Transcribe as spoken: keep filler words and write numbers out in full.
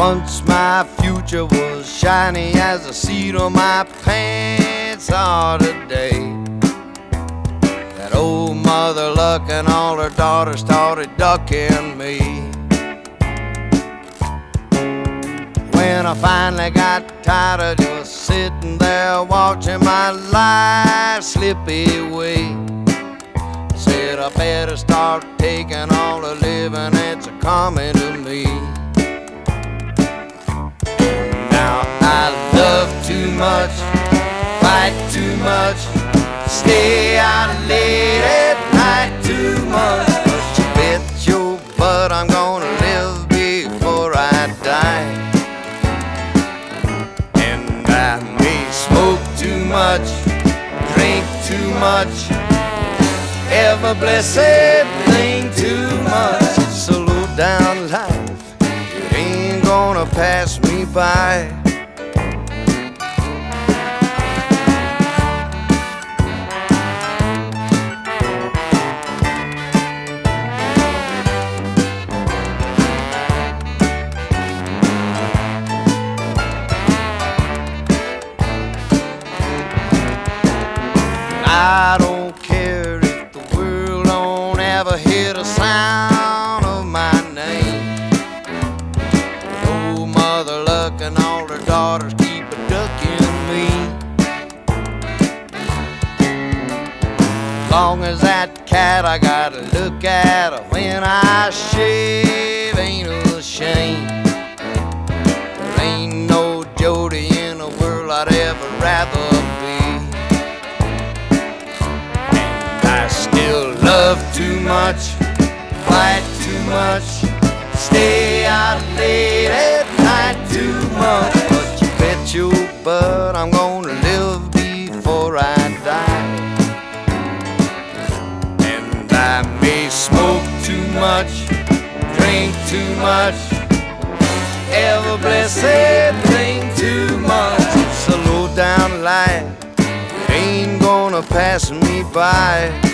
Once my future was shiny as the seat on my pants are today. That old mother luck and all her daughters started ducking me. When I finally got tired of just sitting there watching my life slip away, said I better start taking all the living that's coming to me. Now I love too much, fight too much, stay out late at night too much. But you bet your butt I'm gonna live before I die. And I may smoke too much, drink too much, ever blessed thing too much. Slow down life, it ain't gonna pass me by. I don't care if the world don't ever hear the sound of my name. Old mother luck and all her daughters keep a ducking me. Long as that cat I gotta look at her when I shave ain't a shame. There ain't no Jody in the world I'd ever rather be. I still love too much, fight too much, stay out late at night too much. But you bet your butt I'm gonna live before I die. And I may smoke too much, drink too much, ever blessed thing too much. Slow down life, it ain't gonna pass me by.